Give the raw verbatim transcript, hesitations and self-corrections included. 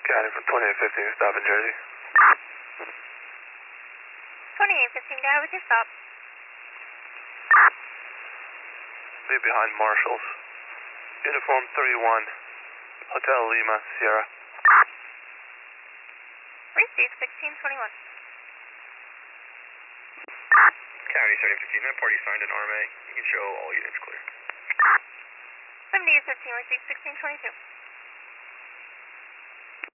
County from twenty-eight fifteen, stop in Jersey. twenty-eight fifteen, go ahead with your stop. Be behind Marshall's. Uniform thirty-one, Hotel Lima, Sierra. Receive sixteen twenty-one. County seventy fifteen, that party signed an R M A. You can show all units clear. seventy-eight fifteen, receive sixteen twenty-two.